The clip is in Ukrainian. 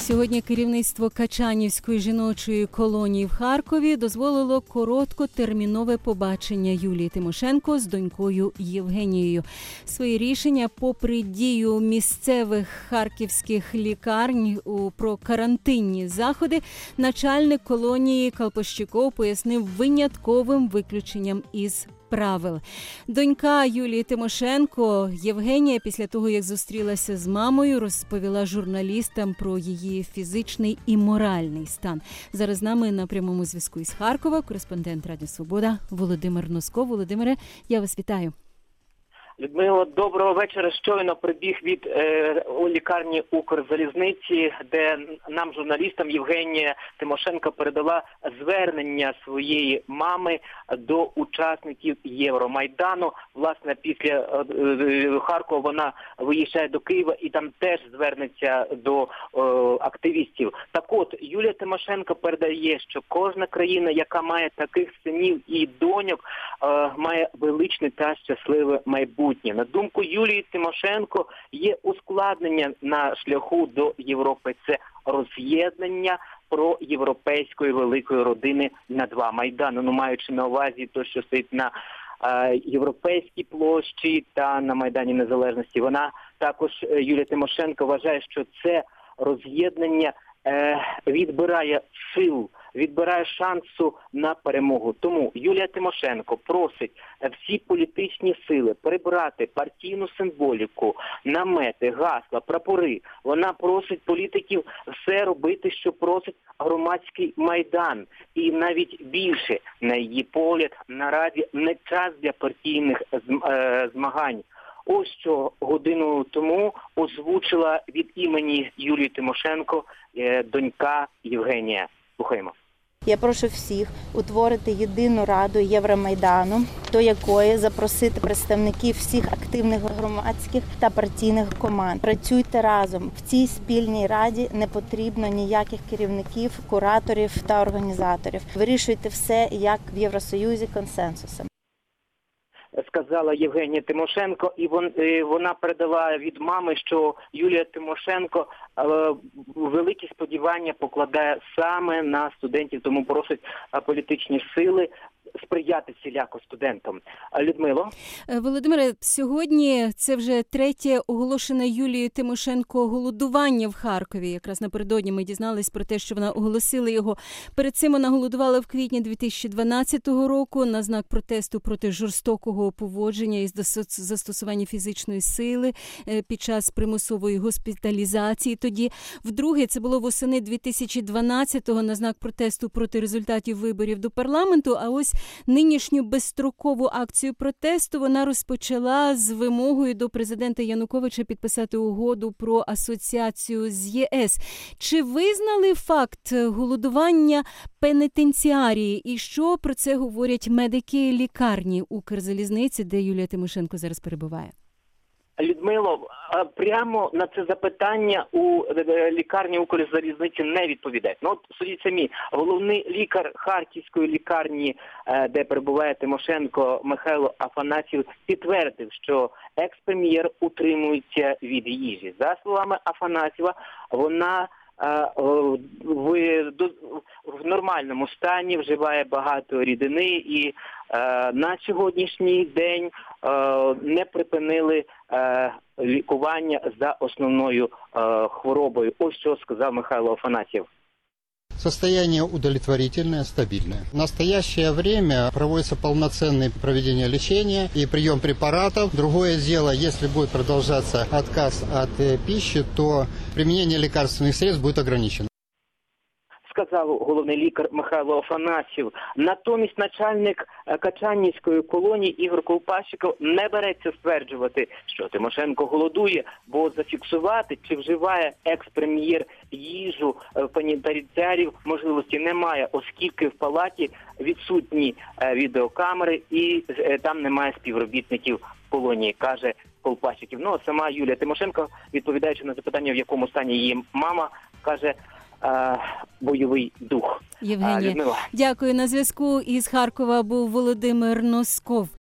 Сьогодні керівництво Качанівської жіночої колонії в Харкові дозволило короткотермінове побачення Юлії Тимошенко з донькою Євгенією. Свої рішення, попри дію місцевих харківських лікарень про карантинні заходи, начальник колонії Колпощиков пояснив винятковим виключенням із правил. Донька Юлії Тимошенко Євгенія після того, як зустрілася з мамою, розповіла журналістам про її фізичний і моральний стан. Зараз з нами на прямому зв'язку із Харкова кореспондент Радіо Свобода Володимир Носков. Володимире, я вас вітаю. Людмила, доброго вечора. Щойно прибіг від лікарні Укрзалізниці, де нам, журналістам, Євгенія Тимошенко передала звернення своєї мами до учасників Євромайдану. Власне, після Харкова вона виїжджає до Києва і там теж звернеться до активістів. Так от, Юлія Тимошенко передає, що кожна країна, яка має таких синів і доньок, має величне та щасливе майбутнє. На думку Юлії Тимошенко, є ускладнення на шляху до Європи. Це роз'єднання проєвропейської великої родини на два Майдани. Маючи на увазі те, що стоїть на Європейській площі та на Майдані Незалежності. Вона також, Юлія Тимошенко, вважає, що це роз'єднання відбирає сил, відбирає шансу на перемогу. Тому Юлія Тимошенко просить всі політичні сили прибрати партійну символіку, намети, гасла, прапори. Вона просить політиків все робити, що просить громадський Майдан. І навіть більше, на її погляд, наразі не час для партійних змагань. Ось що годину тому озвучила від імені Юлії Тимошенко донька Євгенія. Слухаємо. Я прошу всіх утворити єдину раду Євромайдану, до якої запросити представників всіх активних громадських та партійних команд. Працюйте разом. В цій спільній раді не потрібно ніяких керівників, кураторів та організаторів. Вирішуйте все, як в Євросоюзі, консенсусом. Сказала Євгенія Тимошенко, і вона передала від мами, що Юлія Тимошенко великі сподівання покладає саме на студентів, тому просить політичні сили сприяти всіляко студентам. Людмило? Володимире, сьогодні це вже третє оголошене Юлією Тимошенко голодування в Харкові. Якраз напередодні ми дізнались про те, що вона оголосила його. Перед цим вона голодувала в квітні 2012 року на знак протесту проти жорстокого поводження із застосування фізичної сили під час примусової госпіталізації. Тоді вдруге це було восени 2012-го на знак протесту проти результатів виборів до парламенту, а ось нинішню безстрокову акцію протесту вона розпочала з вимогою до президента Януковича підписати угоду про асоціацію з ЄС. Чи визнали факт голодування пенітенціарії? І що про це говорять медики лікарні Укрзалізниці, де Юлія Тимошенко зараз перебуває? Людмило, прямо на це запитання у лікарні Укрзалізниці не відповідають. От судіть самі, головний лікар Харківської лікарні, де перебуває Тимошенко, Михайло Афанасьєв, підтвердив, що екс-прем'єр утримується від їжі. За словами Афанасьєва, вона в нормальному стані вживає багато рідини і на сьогоднішній день не припинили лікування за основною хворобою. Ось що сказав Михайло Афанасьєв. Состояние удовлетворительное, стабильное. В настоящее время проводится полноценное проведение лечения и прием препаратов. Другое дело, если будет продолжаться отказ от пищи, то применение лекарственных средств будет ограничено. Сказав головний лікар Михайло Афанасьєв. Натомість начальник Качанівської колонії Ігор Колпащиков не береться стверджувати, що Тимошенко голодує, бо зафіксувати, чи вживає екс-прем'єр їжу пенітенціарів, можливості немає, оскільки в палаті відсутні відеокамери і там немає співробітників колонії, каже Колпащиков. А сама Юлія Тимошенко, відповідаючи на запитання, в якому стані її мама, каже, бойовий дух. Євгенія, дякую. На зв'язку із Харкова був Володимир Носков.